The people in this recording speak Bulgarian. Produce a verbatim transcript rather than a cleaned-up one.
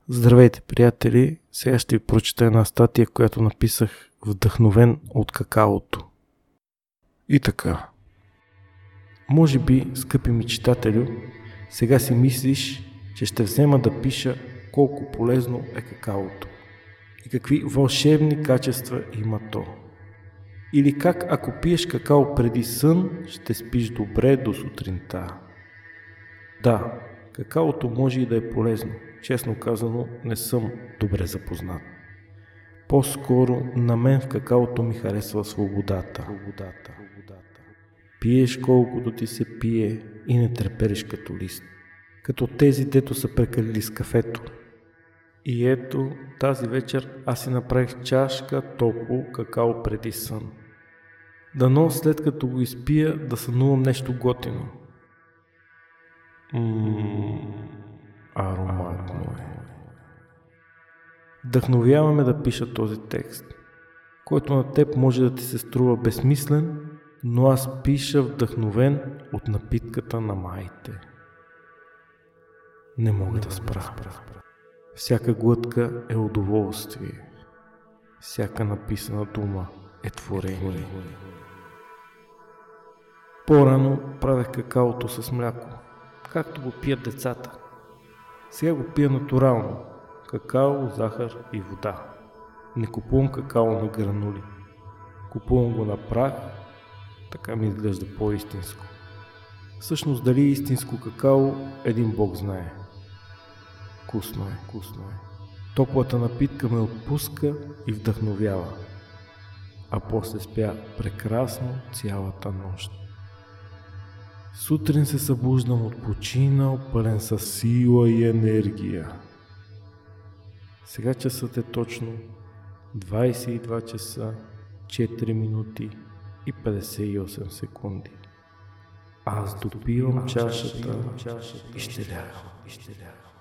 Здравейте, приятели! Сега ще ви прочета една статия, която написах вдъхновен от какаото. И така. Може би, скъпи ми читателю, сега си мислиш, че ще взема да пиша колко полезно е какаото и какви вълшебни качества има то. Или как ако пиеш какао преди сън, ще спиш добре до сутринта. Да, какаото може и да е полезно. Честно казано, не съм добре запознат. По-скоро на мен в какаото ми харесва свободата. свободата. Пиеш колкото ти се пие и не трепериш като лист. Като тези, дето са прекалили с кафето. И ето, тази вечер аз си направих чашка топло какао преди сън. Дано след като го изпия да сънувам нещо готино. Ммм... Ароматно е. Вдъхновяваме да пиша този текст, който на теб може да ти се струва безсмислен, но аз пиша вдъхновен от напитката на маите. Не мога да спра. Всяка глътка е удоволствие. Всяка написана дума е творение. По-рано правех какаото с мляко, както го пият децата. Сега го пия натурално. Какао, захар и вода. Не купувам какао на гранули. Купувам го на прах, така ми изглежда по-истинско. Всъщност дали е истинско какао, един бог знае. Вкусно е, вкусно е. Топлата напитка ме отпуска и вдъхновява. А после спя прекрасно цялата нощ. Сутрин се събуждам от починал, пълен със сила и енергия. Сега часът е точно двайсет и два часа, четири минути и петдесет и осем секунди. Аз допивам чашата и ще лягам.